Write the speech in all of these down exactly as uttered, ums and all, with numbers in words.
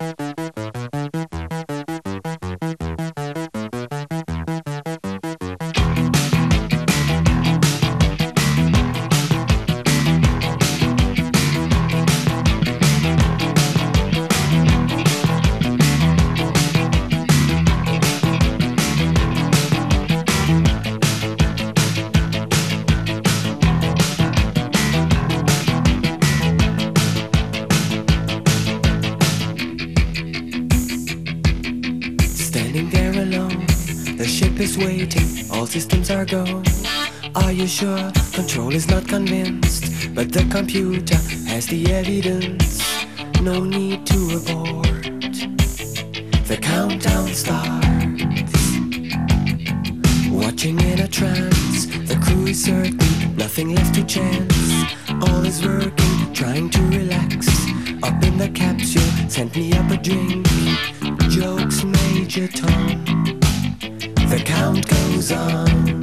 Systems are go. Are you sure? Control is not convinced, but the computer has the evidence. No need to abort. The countdown starts. Watching in a trance, the crew is certain, nothing left to chance. All is working, trying to relax. Up in the capsule, sent me up a drink. Jokes, Major Tom. The count goes on.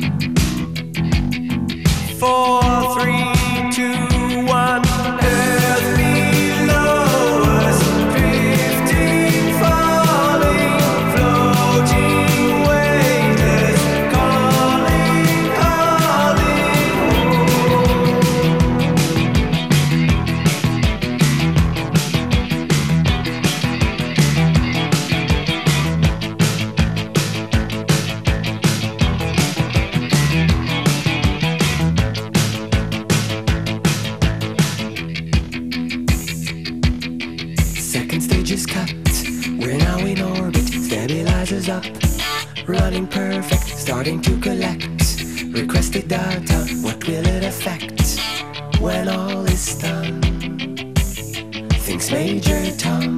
Four, three, two, one. Earth below us, drifting, falling, floating, weightless, calling, calling up, running perfect, starting to collect requested data. What will it affect when all is done? Thinks Major Tom.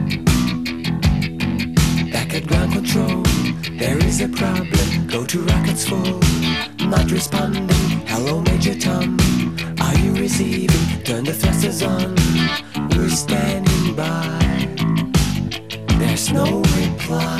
Back at ground control, there is a problem. Go to rockets full, not responding. Hello Major Tom, are you receiving? Turn the thrusters on, we're standing by. There's no reply.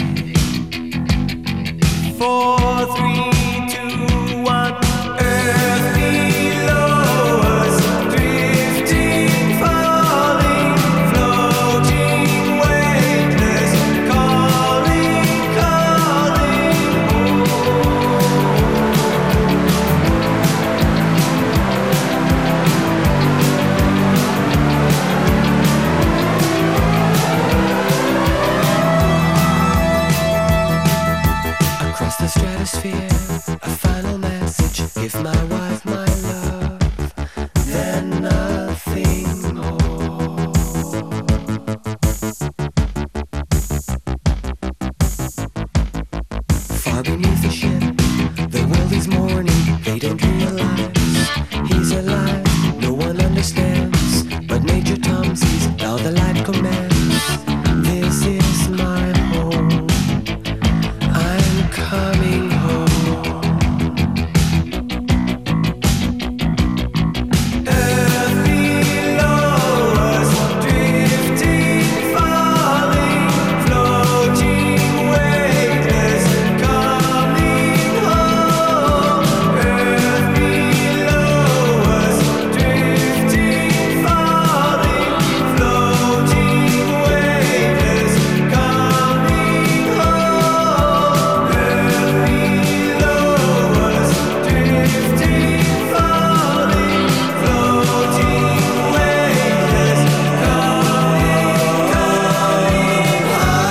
Four, three, two, one. Earth below us, drifting, falling, floating, weightless, calling, calling across the stratosphere, a final message. Give my wife my love, then nothing more. Far beneath the ship, the world is mourning. They don't realize he's alive. No one understands, but Major Tom sees how the light commands. This is my home. I'm coming home. Earth below us, drifting, falling, floating, weightless, coming home. Earth below us, drifting, falling, floating, weightless, coming home. Earth below us, drifting, falling, floating, weightless, coming, coming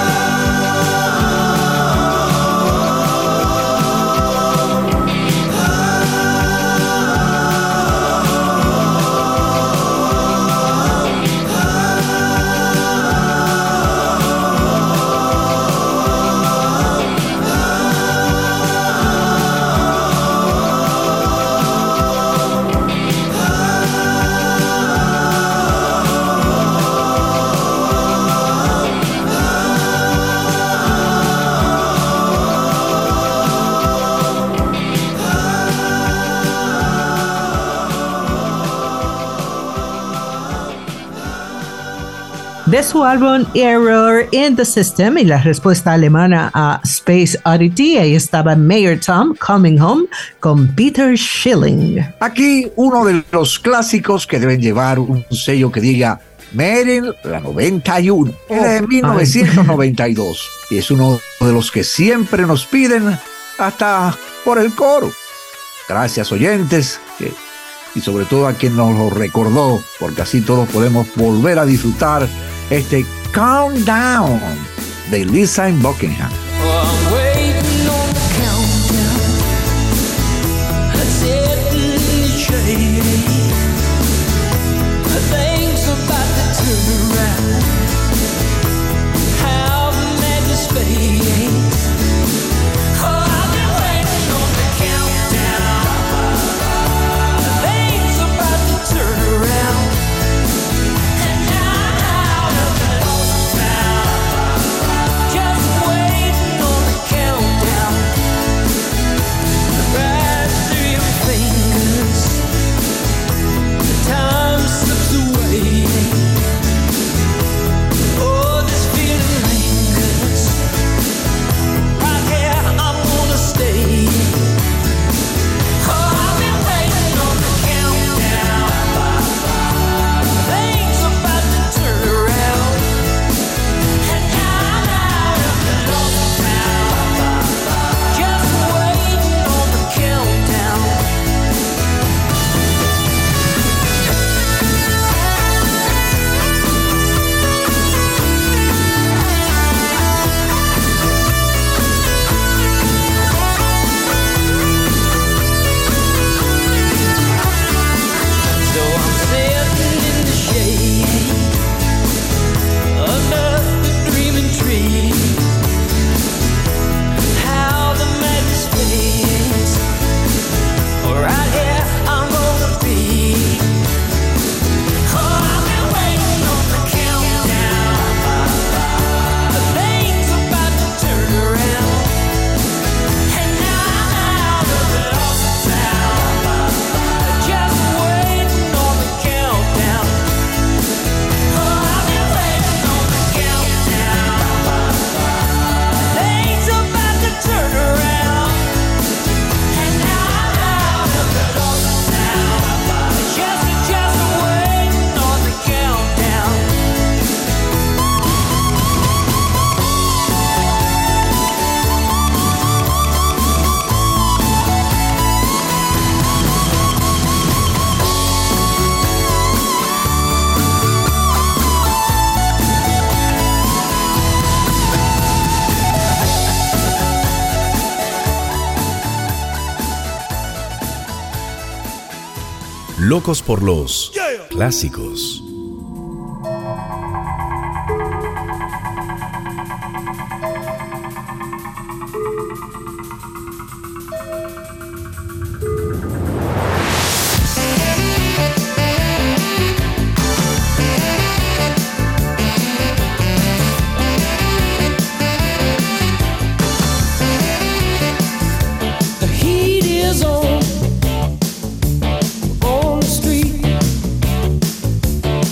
De su álbum Error in the System y la respuesta alemana a Space Oddity, ahí estaba Major Tom, Coming Home, con Peter Schilling. Aquí uno de los clásicos que deben llevar un sello que diga Made in la noventa y uno, oh, de mil novecientos noventa y dos. Y es uno de los que siempre nos piden hasta por el coro. Gracias, oyentes, que, y sobre todo a quien nos lo recordó, porque así todos podemos volver a disfrutar este Countdown de Lindsey Buckingham. Oh, waiting on the countdown. I said in the shade, things about to turn around. How the madness fades. Oh, I've been waiting on the countdown. Things about to turn around. And now the lost sound. Just waiting on the countdown. Right through your fingers. The time slips away. Oh, this feeling lingers. Right here, I'm gonna stay. Oh, I've been waiting on the countdown. Things about to turn around. And now the lost sound. Just waiting on the countdown. So I'm sitting in the shade under the dreaming tree. How the madness fades. Right here I'm gonna be. Oh, I've been waiting on the countdown. Things about to turn around. And now the lost sound. Just waiting on the countdown. Oh, I've been waiting on the countdown. Things about to turn around. And now the lost sound. Just, just waiting on the countdown. Locos por los clásicos. The heat is on on the street.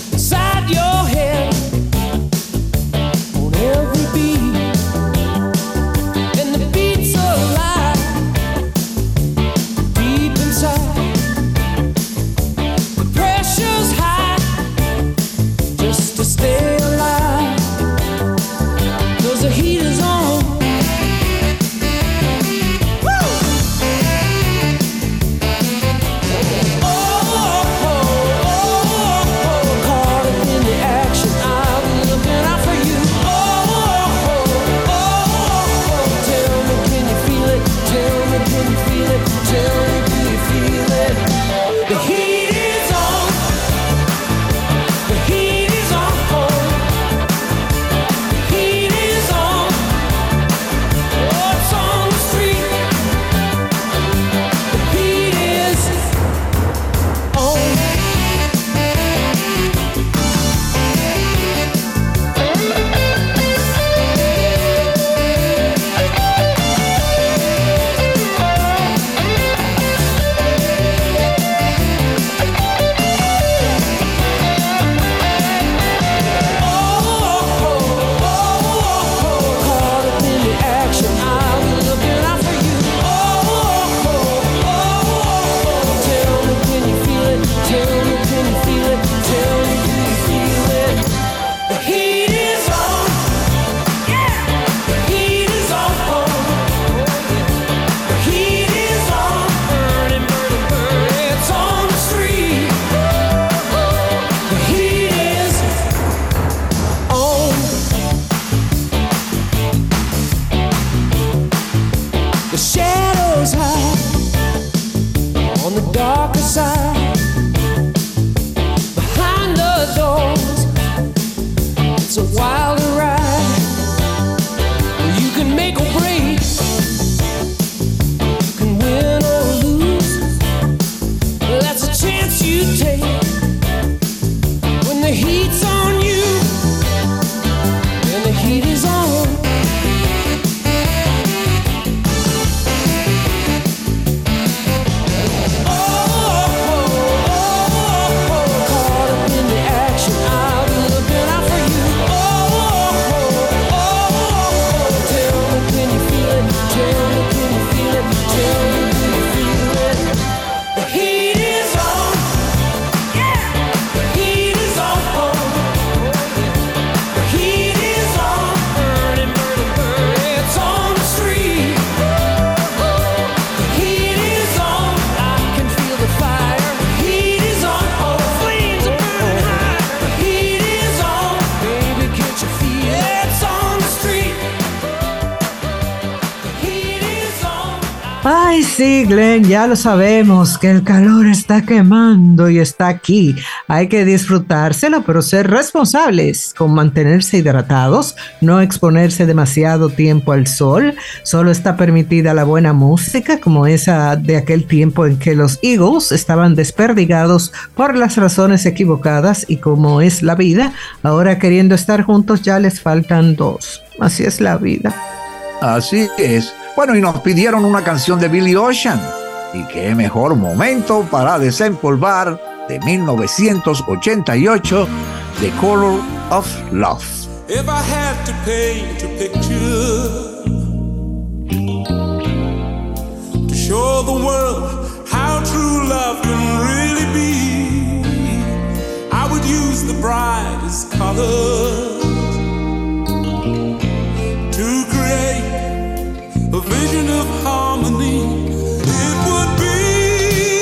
inside, behind the doors. It's a wild ride. You can make or break, you can win or lose. That's a chance you take when the heat's on you and the heat is on. Ay, sí, Glenn, ya lo sabemos, que el calor está quemando y está aquí. Hay que disfrutárselo, pero ser responsables con mantenerse hidratados, no exponerse demasiado tiempo al sol. Solo está permitida la buena música, como esa de aquel tiempo en que los Eagles estaban desperdigados por las razones equivocadas, y como es la vida, ahora queriendo estar juntos ya les faltan dos. Así es la vida. Así es. Bueno, y nos pidieron una canción de Billy Ocean. Y qué mejor momento para desempolvar de mil novecientos ochenta y ocho, The Color of Love. If I had to paint a picture to show the world how true love can really be, I would use the brightest colors to create a vision of harmony. It would be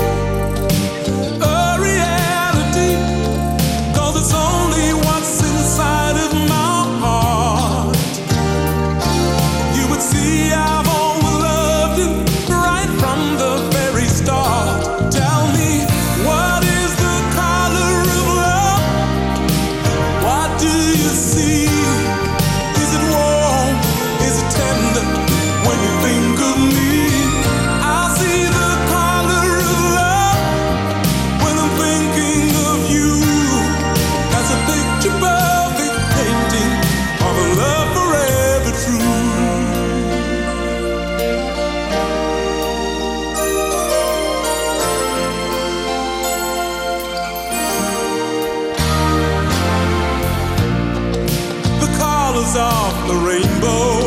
a reality, 'cause it's only what's inside of my heart. You would see I've always loved you right from the very start. Tell me, what is the color of love? What do you see? Is it warm? Is it tender? When you think of me, I see the color of love. When I'm thinking of you, that's a picture perfect painting of a love forever true. The colors of the rainbow